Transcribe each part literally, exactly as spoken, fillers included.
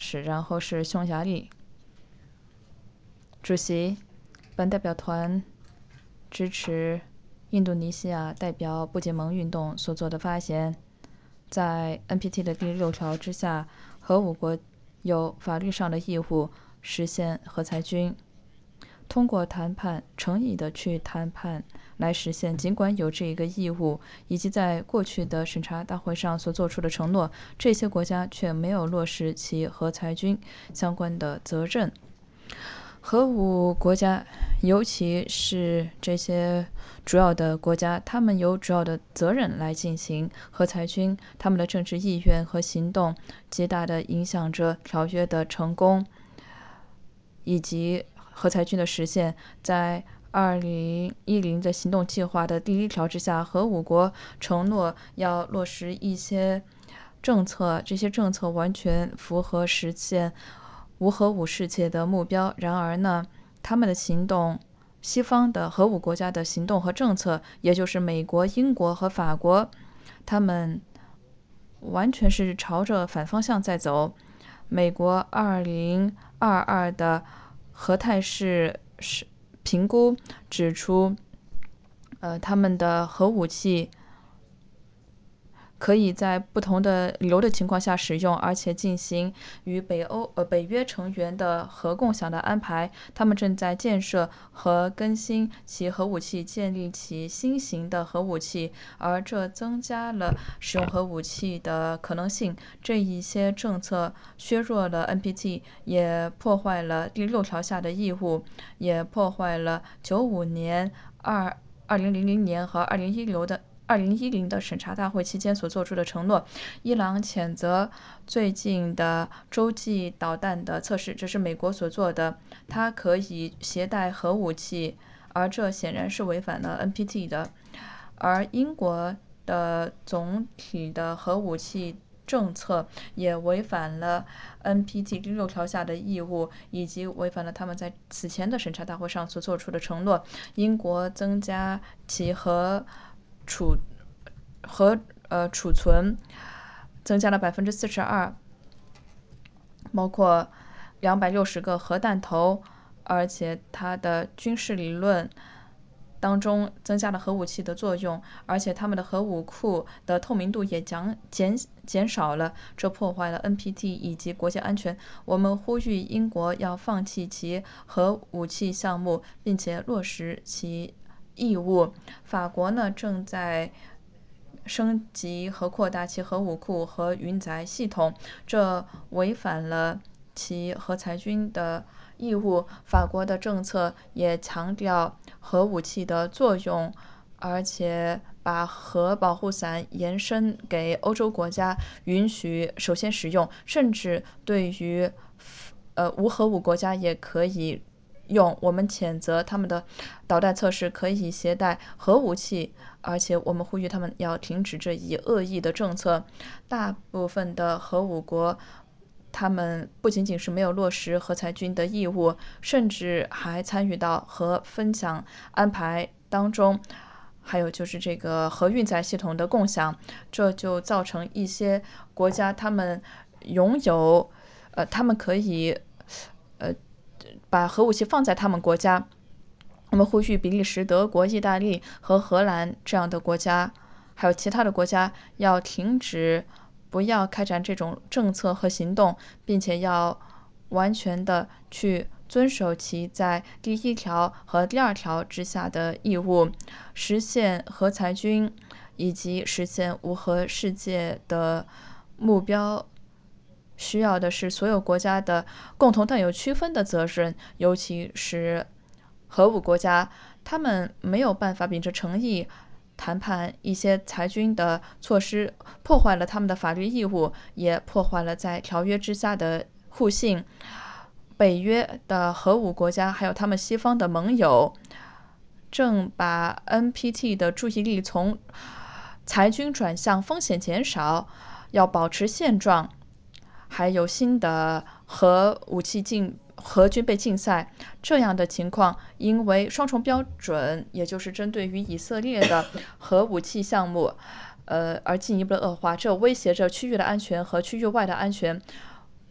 士，然后是匈牙利。主席，本代表团支持印度尼西亚代表不结盟运动所做的发言。在 N P T 的第六条之下，核武国有法律上的义务实现核裁军，通过谈判诚意的去谈判来实现。尽管有这个义务，以及在过去的审查大会上所做出的承诺，这些国家却没有落实其核裁军相关的责任。核武国家，尤其是这些主要的国家，他们有主要的责任来进行核裁军，他们的政治意愿和行动极大地影响着条约的成功以及核裁军的实现。在二零一零的行动计划的第一条之下，核武国承诺要落实一些政策，这些政策完全符合实现无核武世界的目标。然而呢，他们的行动，西方的核武国家的行动和政策，也就是美国、英国和法国，他们完全是朝着反方向在走。美国二零二二的核态势评估指出，呃，他们的核武器可以在不同的理由的情况下使用，而且进行与北欧呃北约成员的核共享的安排。他们正在建设和更新其核武器，建立起新型的核武器，而这增加了使用核武器的可能性。这一些政策削弱了 N P T， 也破坏了第六条下的义务，也破坏了九五年、二二零零零年和二零一六的。二零一零的审查大会期间所做出的承诺。伊朗谴责最近的洲际导弹的测试，这是美国所做的，它可以携带核武器，而这显然是违反了 N P T 的。而英国的总体的核武器政策也违反了 N P T 第六条下的义务，以及违反了他们在此前的审查大会上所做出的承诺。英国增加其核储核呃储存增加了百分之四十二，包括两百六十个核弹头，而且它的军事理论当中增加了核武器的作用，而且他们的核武库的透明度也减减减少了，这破坏了 N P T 以及国际安全。我们呼吁英国要放弃其核武器项目，并且落实其义务。法国呢，正在升级和扩大其核武库和运载系统，这违反了其核裁军的义务。法国的政策也强调核武器的作用，而且把核保护伞延伸给欧洲国家，允许首先使用，甚至对于呃无核武国家也可以用。我们谴责他们的导弹测试可以携带核武器，而且我们呼吁他们要停止这一恶意的政策。大部分的核武国，他们不仅仅是没有落实核裁军的义务，甚至还参与到核分享安排当中，还有就是这个核运载系统的共享，这就造成一些国家他们拥有呃他们可以呃把核武器放在他们国家。我们呼吁比利时、德国、意大利和荷兰这样的国家，还有其他的国家要停止，不要开展这种政策和行动，并且要完全的去遵守其在第一条和第二条之下的义务，实现核裁军以及实现无核世界的目标。需要的是所有国家的共同但有区分的责任，尤其是核武国家，他们没有办法秉着诚意谈判一些裁军的措施，破坏了他们的法律义务，也破坏了在条约之下的互信。北约的核武国家还有他们西方的盟友，正把 N P T 的注意力从裁军转向风险减少，要保持现状，还有新的核武器禁核军备竞赛这样的情况，因为双重标准，也就是针对于以色列的核武器项目，呃，而进一步的恶化，这威胁着区域的安全和区域外的安全。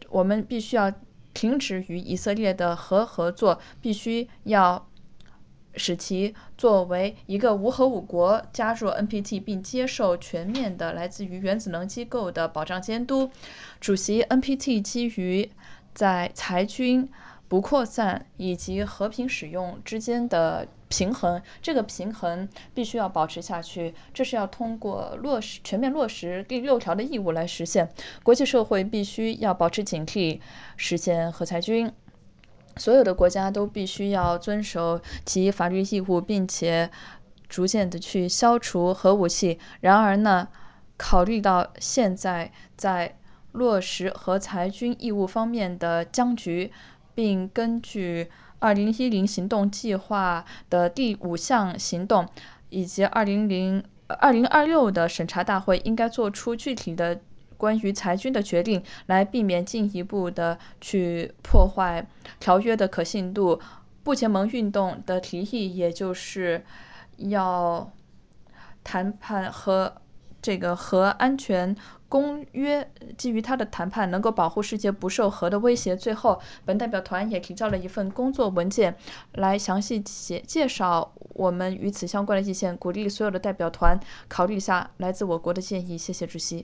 我们必须要停止与以色列的核合作，必须要使其作为一个无核武国加入 N P T， 并接受全面的来自于原子能机构的保障监督。主席， N P T 基于在裁军、不扩散以及和平使用之间的平衡，这个平衡必须要保持下去，这是要通过落实全面落实第六条的义务来实现。国际社会必须要保持警惕，实现核裁军。所有的国家都必须要遵守其法律义务，并且逐渐的去消除核武器。然而呢，考虑到现在在落实核裁军义务方面的僵局，并根据二零一零行动计划的第五项行动，以及二零二六的审查大会应该做出具体的关于裁军的决定，来避免进一步的去破坏条约的可信度。不结盟运动的提议，也就是要谈判和这个核安全公约，基于它的谈判能够保护世界不受核的威胁。最后，本代表团也提交了一份工作文件，来详细介绍我们与此相关的意见，鼓励所有的代表团考虑一下来自我国的建议。谢谢主席。